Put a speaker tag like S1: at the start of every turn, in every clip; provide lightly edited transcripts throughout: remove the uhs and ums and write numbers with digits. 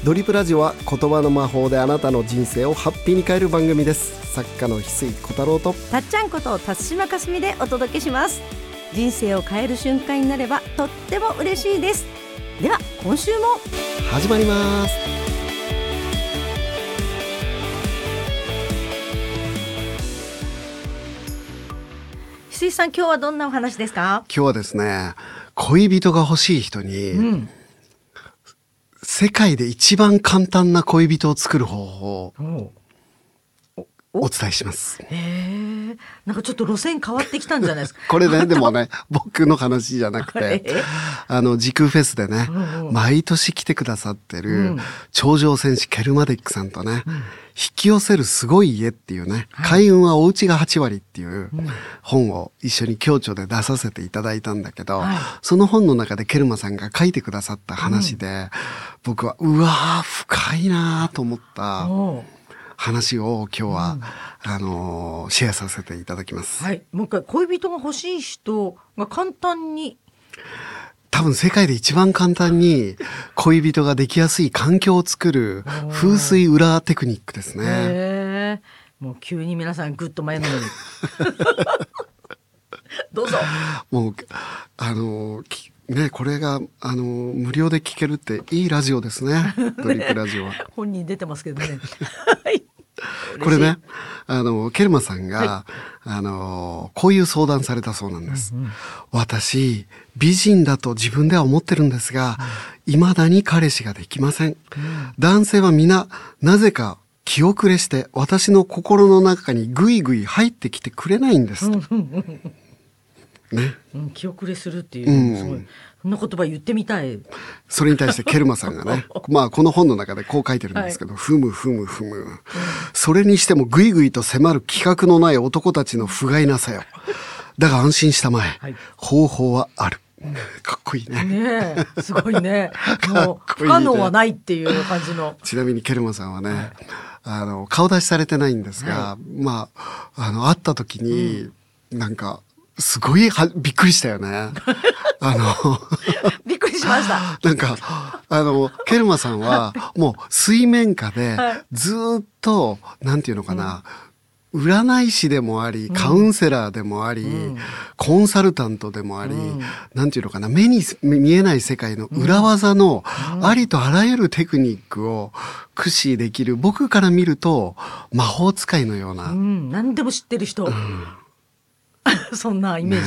S1: ドリップラジオは言葉の魔法であなたの人生をハッピーに変える番組です。作家の翡翠小太郎と
S2: たっちゃんこと辰島かすみでお届けします。人生を変える瞬間になればとっても嬉しいです。では今週も
S1: 始まります。
S2: 翡翠さん、今日はどんなお話ですか？
S1: 今日はですね、恋人が欲しい人に、世界で一番簡単な恋人を作る方法をお伝えします。
S2: なんかちょっと路線変わってきたんじゃないですか。
S1: これね、でもね、僕の話じゃなくて、時空フェスでね、毎年来てくださってる頂上戦士ケルマデックさんとね、引き寄せるすごい家っていうね、開運はお家が8割っていう本を一緒に共著で出させていただいたんだけど、その本の中でケルマさんが書いてくださった話で、僕はうわー深いなーと思った話を今日は、シェアさせていただきます。
S2: はい、もう一回、恋人が欲しい人が簡単に、
S1: 多分世界で一番簡単に恋人ができやすい環境を作る風水裏テクニックですね。
S2: もう急に皆さんグッと前のめりどうぞ。
S1: もうね、これが無料で聞けるっていいラジオですね。ドリップラジオは。
S2: 本人出てますけどね。
S1: これね、ケルマさんが、こういう相談されたそうなんです。私、美人だと自分では思ってるんですが、未だに彼氏ができません。男性は皆、なぜか気遅れして、私の心の中にぐいぐい入ってきてくれないんです。ね、
S2: 気遅れするっていう、すごいそんな言葉言ってみたい。
S1: それに対してケルマさんがねまあこの本の中でこう書いてるんですけど、ふむふむふむ、それにしてもぐいぐいと迫る気覚のない男たちの不甲斐なさよ。だが安心したまえ、方法はある。かっこいいね。
S2: ねえ、すごいね。もう不可能はないっていう感じの。
S1: ちなみにケルマさんはね、顔出しされてないんですが、まあ会った時に、なんかすごいびっくりしたよね。
S2: びっくりしました。
S1: なんかケルマさんはもう水面下でずっと、なんていうのかな、占い師でもあり、カウンセラーでもあり、コンサルタントでもあり、なんていうのかな、目に見えない世界の裏技のありとあらゆるテクニックを駆使できる、僕から見ると魔法使いのような。
S2: 何でも知ってる人。そんなイメージ。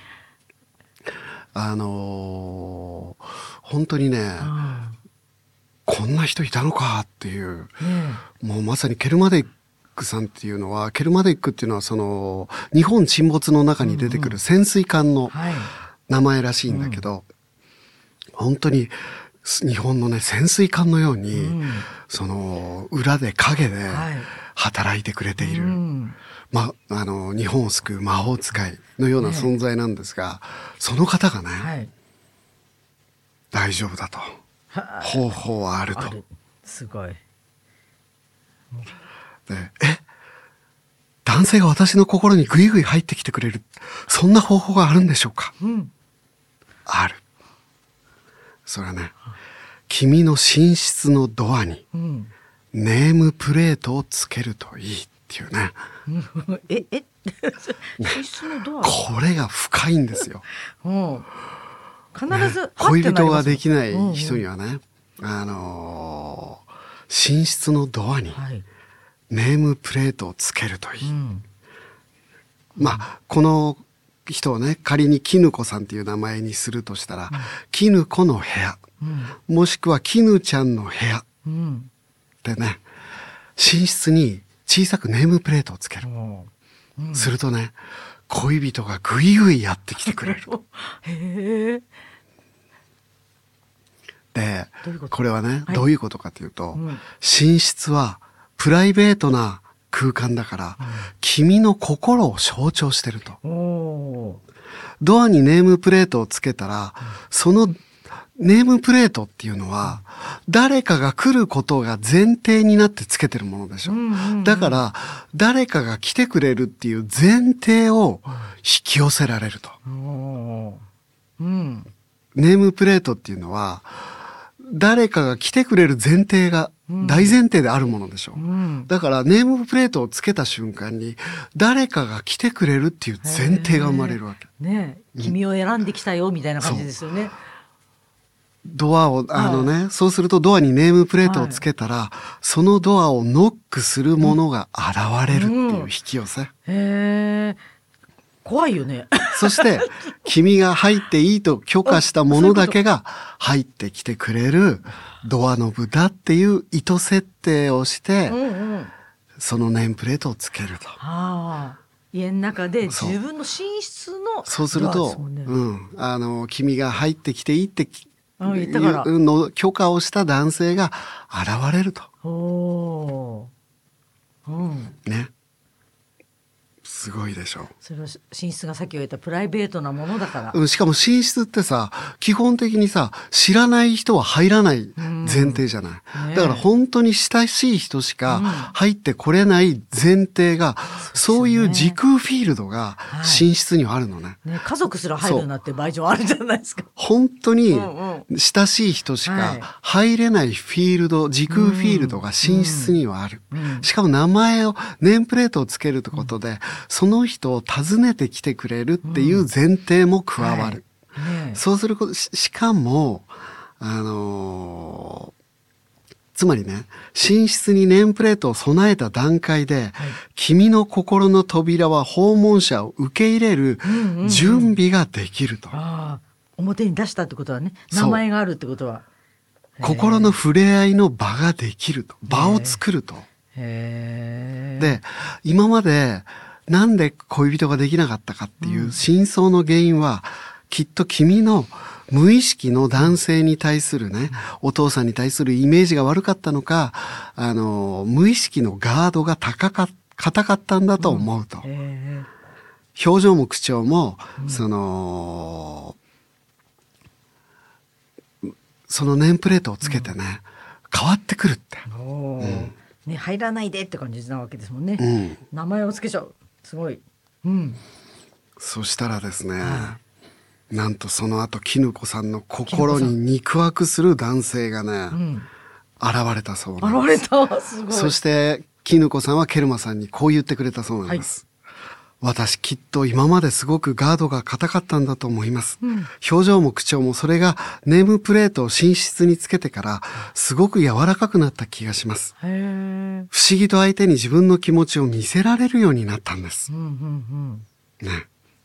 S1: 本当にね、こんな人いたのかっていう、もうまさにケルマデックさんっていうのは、ケルマデックっていうのはその日本沈没の中に出てくる潜水艦の名前らしいんだけど、本当に日本のね潜水艦のように、その裏で影で働いてくれている、日本を救う魔法使いのような存在なんですが、その方がね、大丈夫だと、方法はあると。
S2: すごい。
S1: で、男性が私の心にぐいぐい入ってきてくれる、そんな方法があるんでしょうか？ある。それはね、君の寝室のドアにネームプレートをつけるといいっていうね。
S2: 寝室のドア。
S1: これが深いんですよ。
S2: 必ず、
S1: 恋人ができない人にはね、寝室のドアにネームプレートをつけるといい。この人をね、仮に絹子さんっていう名前にするとしたら、絹子の部屋、もしくは絹ちゃんの部屋でね、寝室に小さくネームプレートをつける。するとね、恋人がぐいぐいやってきてくれる。で、これはね、どういうことかというと、寝室はプライベートな空間だから、君の心を象徴してると。ドアにネームプレートをつけたら、そのネームプレートっていうのは、誰かが来ることが前提になってつけてるものでしょ。だから、誰かが来てくれるっていう前提を引き寄せられると。ネームプレートっていうのは、 誰かが来てくれる前提が大前提であるものでしょ。だからネームプレートをつけた瞬間に誰かが来てくれるっていう前提が生まれるわけ。
S2: ね、君を選んできたよみたいな感じですよね。
S1: ドアをそうするとドアにネームプレートをつけたら、そのドアをノックするものが現れるっていう引き寄せ。
S2: 怖いよね。
S1: そして君が入っていいと許可したものだけが入ってきてくれるドアノブだっていう意図設定をして、そのネームプレートをつけると。
S2: 家の中で自分の寝室の
S1: そうすると、君が入ってきていいって
S2: 言ったから
S1: の許可をした男性が現れると。ね。すごいでしょ。
S2: それは寝室がさっき言ったプライベートなものだから。
S1: しかも寝室ってさ、基本的にさ、知らない人は入らない前提じゃない。だから本当に親しい人しか入ってこれない前提が、そういう時空フィールドが寝室にはあるのね。
S2: 家族すら入るなって場合上あるじゃないですか。
S1: 本当に親しい人しか入れないフィールド、時空フィールドが寝室にはある。しかも名前を、ネームプレートをつけるってことで、その人を訪ねてきてくれるっていう前提も加わる。そうすること、しかも、つまりね、寝室にネームプレートを備えた段階で、君の心の扉は訪問者を受け入れる準備ができると。
S2: 表に出したってことはね、名前があるってことは。
S1: 心の触れ合いの場ができると。場を作ると。で、今まで、なんで恋人ができなかったかっていう真相の原因は、きっと君の無意識の男性に対するね、お父さんに対するイメージが悪かったのか、無意識のガードが硬かったんだと思うと。表情も口調も、そのネームプレートをつけてね、変わってくるって。
S2: ね、入らないでって感じなわけですもんね。名前をつけちゃう。すごい。
S1: そしたらですね、なんとその後絹子さんの心に肉薄する男性がね、現れたそうなんです。
S2: 現れた。すごい。
S1: そして絹子さんはケルマさんにこう言ってくれたそうなんです。私きっと今まですごくガードが硬かったんだと思います。表情も口調もそれがネームプレートを寝室につけてからすごく柔らかくなった気がします。不思議と相手に自分の気持ちを見せられるようになったんです。ね。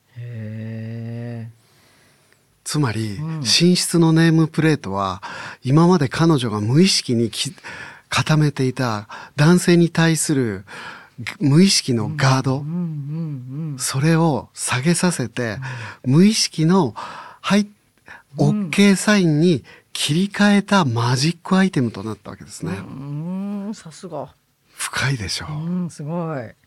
S1: つまり、寝室のネームプレートは今まで彼女が無意識に固めていた男性に対する無意識のガード、それを下げさせて、無意識のOK サインに切り替えたマジックアイテムとなったわけですね。
S2: さすが。
S1: 深いでしょう。
S2: すごい。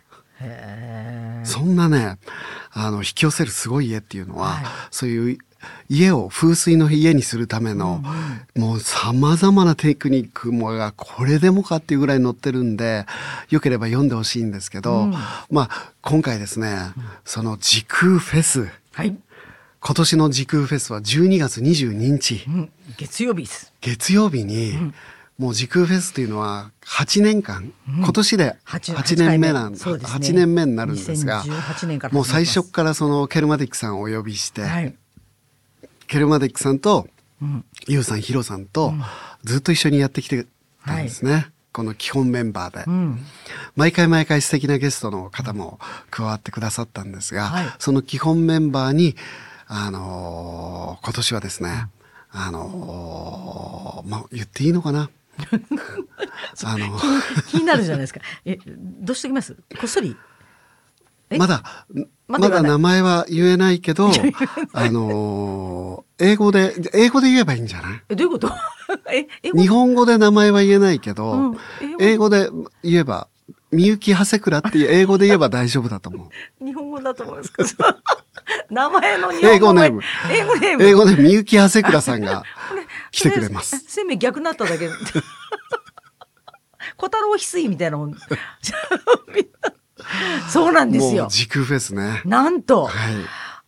S1: そんなね、引き寄せるすごい家っていうのは、そういう家を風水の家にするための、もう様々なテクニックもがこれでもかっていうぐらい載ってるんで、よければ読んでほしいんですけど、今回ですね、その時空フェス、今年の時空フェスは12月22日、
S2: 月曜日です。
S1: 月曜日に、もう時空フェスというのは8年間、今年で8年目なん、8年目になるんですが、もう最初からそのケルマティックさんをお呼びして、ケルマティックさんと、ユウさん、ヒロさんと、ずっと一緒にやってきてたんですね。この基本メンバーで。毎回素敵なゲストの方も加わってくださったんですが、その基本メンバーに、今年はですね、言っていいのかな
S2: 気になるじゃないですか。どうしておきます？こっそり？
S1: まだ名前は言えないけど、英語で言えばいいんじゃない？
S2: どういうこと？
S1: 日本語で名前は言えないけど、英語で言えば、みゆきはせくらっていう英語で言えば大丈夫だと思
S2: う。日本語だと思いますか？名前の日本語。
S1: 英語ネーム。英語でみゆきはせくらさんが来てくれます。
S2: 生命逆になっただけ。小太郎翡翠みたいなもん。そうなんですよ。
S1: もう時空フェスね。
S2: なんと、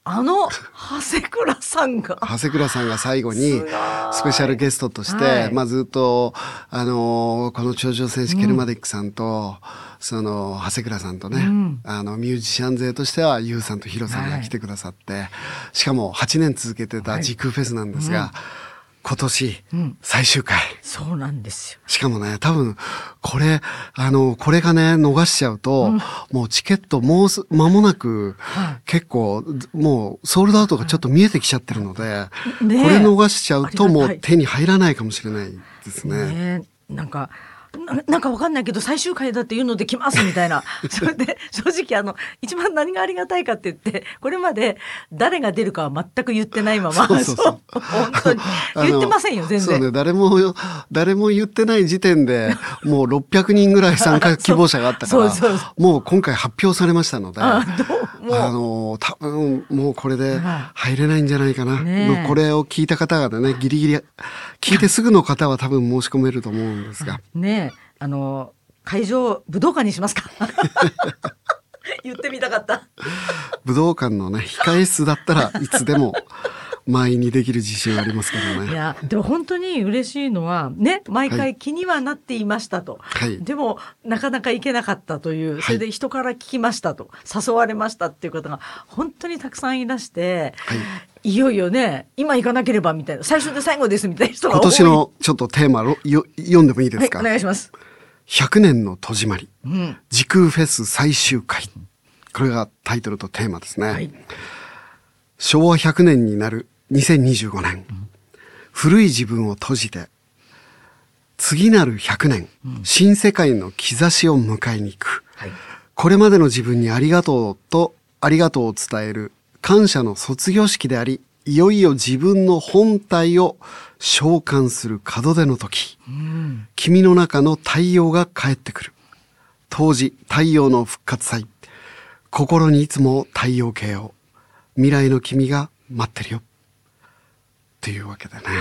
S2: 長谷倉さんが
S1: 最後にスペシャルゲストとして、ずっとこの頂上戦士ケルマディックさんと、その長谷倉さんとね、ミュージシャン勢としてはユウさんとヒロさんが来てくださって、しかも8年続けてた時空フェスなんですが、今年最終回、
S2: そうなんですよ。
S1: しかもね、多分これがね逃しちゃうと、もうチケット間もなく、結構もうソールドアウトがちょっと見えてきちゃってるので、これ逃しちゃうともう手に入らないかもしれないですね。
S2: なんかわかんないけど最終回だっていうので来ますみたいなそれで正直一番何がありがたいかって言って、これまで誰が出るかは全く言ってないまま、本当に言ってませんよ全然。
S1: そうね、誰も言ってない時点でもう600人ぐらい参加希望者があったからもう今回発表されましたので、多分もうこれで入れないんじゃないかな、これを聞いた方々ね、ギリギリ聞いてすぐの方は多分申し込めると思うんですが
S2: ね、会場武道館にしますか言ってみたかった。
S1: 武道館のね控え室だったらいつでも満員にできる自信ありますけどね。
S2: いやでも本当に嬉しいのはね、毎回気にはなっていましたと、でもなかなか行けなかったという、それで人から聞きましたと、誘われましたっていう方が本当にたくさんいらして、いよいよね今行かなければみたいな、最初で最後ですみたいな人が多い。
S1: 今年のちょっとテーマ読んでもいいですか。
S2: お願いします。
S1: 100年の戸締まり、時空フェス最終回、これがタイトルとテーマですね。昭和100年になる2025年、古い自分を閉じて次なる100年、新世界の兆しを迎えに行く、これまでの自分にありがとうを伝える感謝の卒業式であり、いよいよ自分の本体を召喚する門出の時、君の中の太陽が帰ってくる。当時太陽の復活祭、心にいつも太陽系を、未来の君が待ってるよっていうわけでね。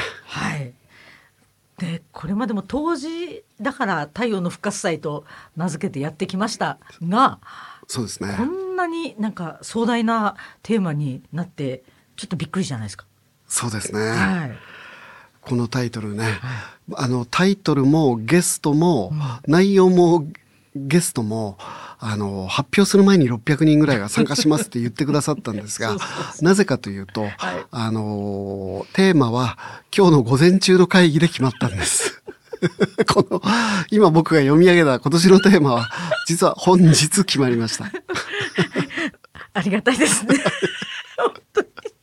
S2: でこれまでも当時だから太陽の復活祭と名付けてやってきましたが、
S1: そうですね、
S2: こんなになんか壮大なテーマになってちょっとびっくりじゃないですか。
S1: そうですね、このタイトルね、タイトルもゲストも、内容もゲストも発表する前に600人ぐらいが参加しますって言ってくださったんですがなぜかというと、テーマは今日の午前中の会議で決まったんです今僕が読み上げた今年のテーマは実は本日決まりました
S2: ありがたいですね本当に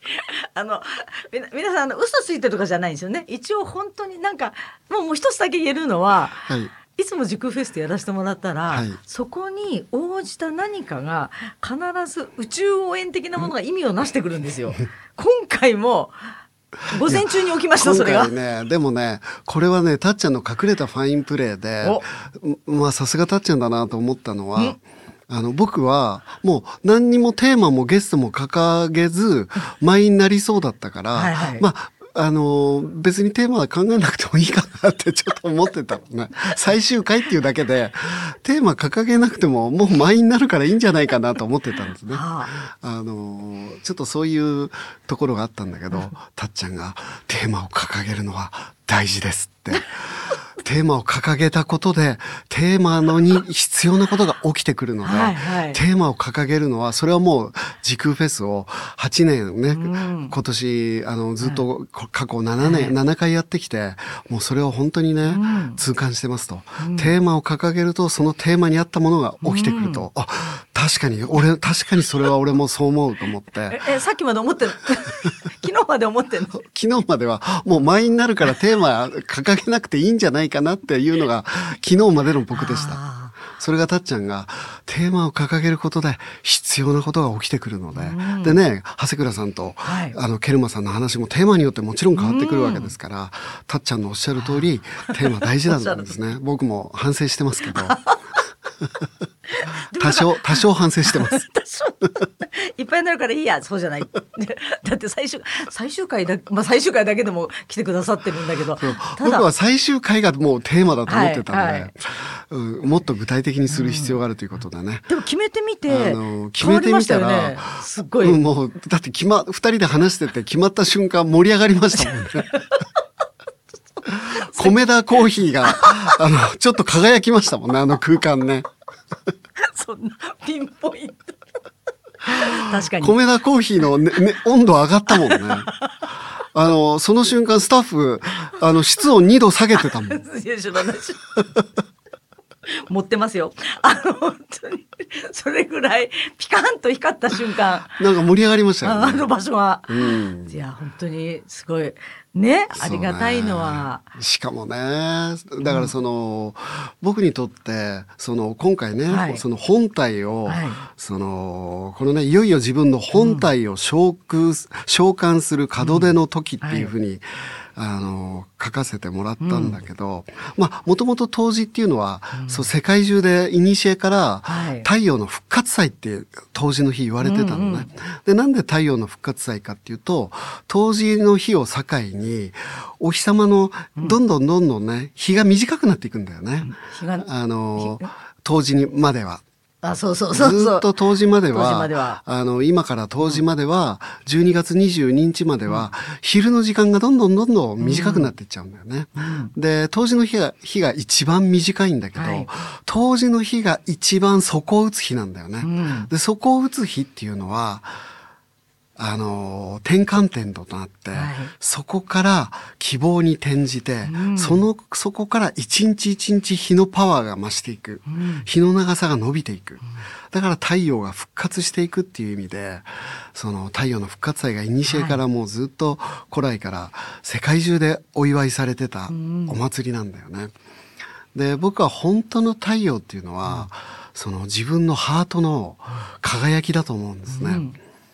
S2: 皆さん嘘ついてるとかじゃないんですよね。一応本当になんかもう一つだけ言えるのは、いつも時空フェスでやらせてもらったら、そこに応じた何かが必ず宇宙応援的なものが意味をなしてくるんですよ今回も午前中に起きました。それが
S1: でもね、これはねたっちゃんの隠れたファインプレーで、さすがたっちゃんだなと思ったのは、僕はもう何にもテーマもゲストも掲げず満員になりそうだったから別にテーマは考えなくてもいいかなってちょっと思ってたのね最終回っていうだけでテーマ掲げなくてももう満員になるからいいんじゃないかなと思ってたんですね。ちょっとそういうところがあったんだけど、たっちゃんがテーマを掲げるのは大事ですってテーマを掲げたことでテーマに必要なことが起きてくるので、テーマを掲げるのはそれはもう時空フェスを8年ね、今年ずっと過去7回やってきて、もうそれを本当にね、痛感してますと、テーマを掲げるとそのテーマに合ったものが起きてくると、確かにそれは俺もそう思うと思って
S2: さっきまで思ってる昨日まで思ってんの
S1: 昨日まではもう満員になるからテーマ掲げなくていいんじゃないかなっていうのが昨日までの僕でした。それがたっちゃんがテーマを掲げることで必要なことが起きてくるので、でね、長谷倉さんと、ケルマさんの話もテーマによってもちろん変わってくるわけですから、たっちゃんのおっしゃる通りテーマ大事なんですね僕も反省してますけど多少反省してます。
S2: いっぱいになるからいいや、そうじゃない。だって最終回だ、最終回だけでも来てくださってるんだけど、
S1: 僕は最終回がもうテーマだと思ってたので、もっと具体的にする必要があるということだね。
S2: でも決めてみて決めてみたら、すごい、
S1: もうだって2人で話してて決まった瞬間盛り上がりましたもんね。米田コーヒーがちょっと輝きましたもんね、あの空間ね。
S2: そんなピンポイント。確かに
S1: 米田コーヒーの、温度上がったもんね。その瞬間スタッフ室温2度下げてたもん。
S2: 持ってますよ。本当にそれぐらいピカンと光った瞬間、
S1: なんか盛り上がりましたよね。
S2: あの場所は。いや本当にすごいね、ありがたいのは。
S1: しかもね、だから僕にとって今回ね、その本体を、このね、いよいよ自分の本体を召喚する門出の時っていうふうに、書かせてもらったんだけど、もともと冬至っていうのは、世界中で古から太陽の復活祭って冬至の日言われてたのね。で、なんで太陽の復活祭かっていうと、冬至の日を境にお日様のどんどんね、日が短くなっていくんだよね。冬至にまでは。
S2: ずっ
S1: と冬至までは今から冬至までは12月22日までは昼の時間がどんどん短くなっていっちゃうんだよね。で、冬至の日が一番短いんだけど、冬至の日が一番底を打つ日なんだよね。で、底を打つ日っていうのは転換点となって、そこから希望に転じて、そこから一日一日日のパワーが増していく。日の長さが伸びていく。だから太陽が復活していくっていう意味で、太陽の復活祭が古からもうずっと古来から世界中でお祝いされてたお祭りなんだよね。で、僕は本当の太陽っていうのは、自分のハートの輝きだと思うんですね。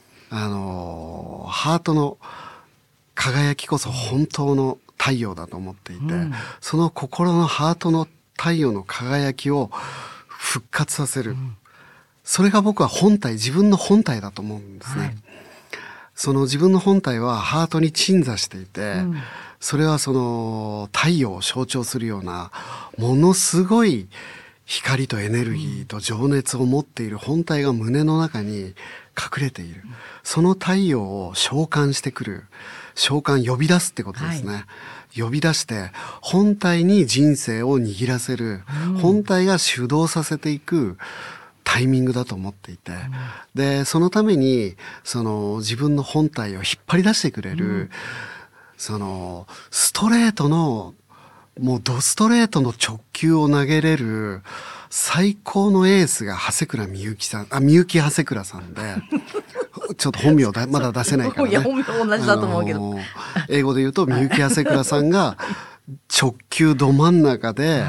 S1: ハートの輝きこそ本当の太陽だと思っていて、その心のハートの太陽の輝きを復活させる。それが僕は自分の本体だと思うんですね。その自分の本体はハートに鎮座していて、それは太陽を象徴するような、ものすごい光とエネルギーと情熱を持っている本体が胸の中に隠れている。その太陽を召喚してくる。呼び出すってことですね。呼び出して、本体に人生を握らせる。本体が主導させていくタイミングだと思っていて。で、そのために、自分の本体を引っ張り出してくれる、ストレートの、もうドストレートの直球を投げれる最高のエースが長谷倉みゆきさん、みゆき長谷倉さんで、ちょっと本名まだ出せないからね。
S2: いや、本名同じだと思うけど。
S1: 英語で言うとみゆき長谷倉さんが直球ど真ん中で、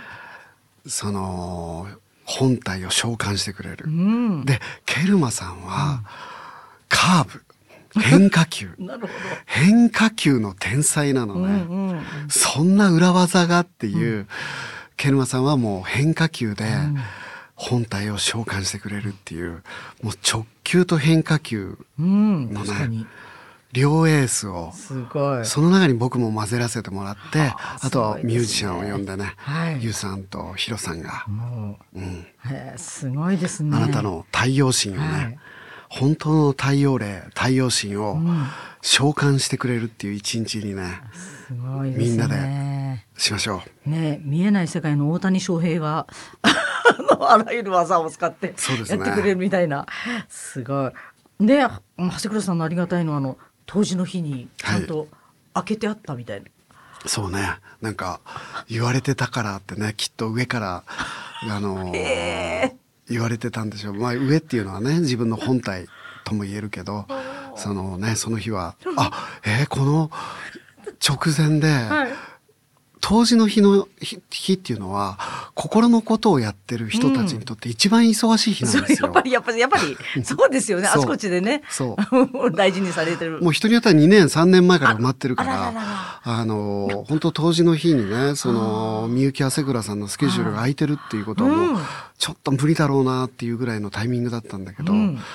S1: 本体を召喚してくれる。で、ケルマさんは、カーブ。変化球。変化球の天才なのね。そんな裏技がっていう、ケルマさんはもう変化球で本体を召喚してくれるっていう、もう直球と変化球のね、両エースを、その中に僕も混ぜらせてもらって、あとはミュージシャンを呼んでね、ユウさんとヒロさんが、
S2: すごいですね。
S1: あなたの太陽神をね、本当の太陽神を召喚してくれるっていう一日にね、
S2: すごいですね、
S1: みんなでしましょう。
S2: ね、見えない世界の大谷翔平があらゆる技を使ってやってくれるみたいな、すごい。で、長谷倉さんのありがたいのは冬至の日にちゃんと開けてあったみたいな。
S1: そうね、なんか言われてたからってね、きっと上から言われてたんでしょう。上っていうのはね、自分の本体とも言えるけど、その日は、この直前で、冬至の日っていうのは、 心のことをやってる人たちにとって一番忙しい日なんですよ。
S2: やっぱりそうですよね。あちこちでね。大事にされてる。
S1: もう人によっては2年3年前から埋まってるから、本当当時の日にね、みゆきあせぐらさんのスケジュールが空いてるっていうことはもうちょっと無理だろうなっていうぐらいのタイミングだったんだけど、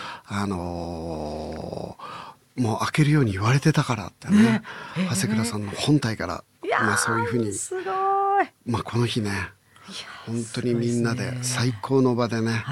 S1: もう開けるように言われてたからってね、長谷倉さんの本体から、そういうふうに、この日ね、本当にみんなで最高の場でね、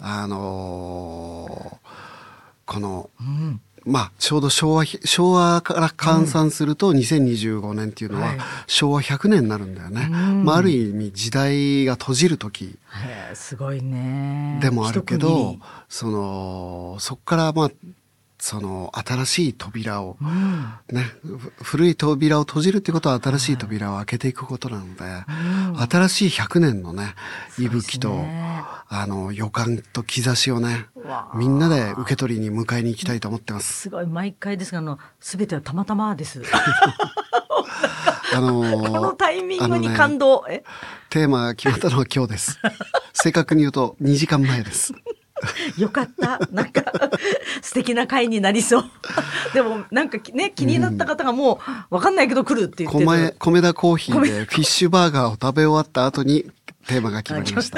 S1: この、ちょうど昭和から換算すると2025年っていうのは昭和100年になるんだよね。ある意味時代が閉じる時
S2: すごいね
S1: でもあるけど、そこから新しい扉を、古い扉を閉じるってことは新しい扉を開けていくことなので、新しい100年のね、息吹と、予感と兆しをね、みんなで受け取りに迎えに行きたいと思ってます。
S2: すごい、毎回ですが、全てはたまたまです。このタイミングに感動。
S1: テーマが決まったのは今日です。正確に言うと2時間前です。
S2: よかった。なんか素敵な回になりそう。でもなんかね、気になった方がもう分かんないけど来るって言ってる。
S1: 米田コーヒーでフィッシュバーガーを食べ終わった後にテーマが決まりました。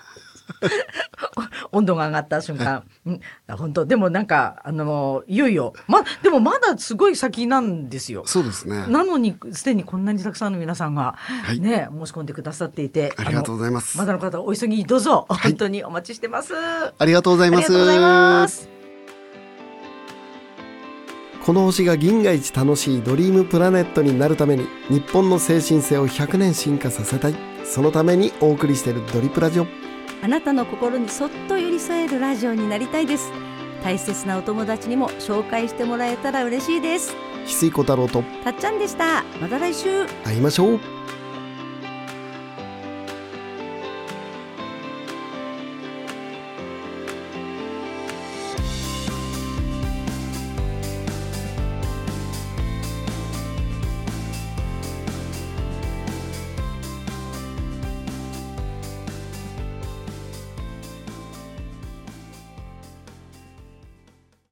S2: 温度が上がった瞬間、本当でもなんかいよいよでもまだすごい先なんですよ。
S1: そうですね。
S2: なのにすでにこんなにたくさんの皆さんがね、申し込んでくださっていて、
S1: ありがとうございます。
S2: まだの方お急ぎどうぞ、本当にお待ちしてます。
S1: ありがとうございます。ありがとうございます。
S3: この星が銀河一楽しいドリームプラネットになるために、日本の精神性を100年進化させたい。そのためにお送りしているドリプラジオ。
S4: あなたの心にそっと寄り添えるラジオになりたいです。大切なお友達にも紹介してもらえたら嬉しいです。
S3: 翡翠小太郎と
S4: たっちゃんでした。また来週
S3: 会いましょう。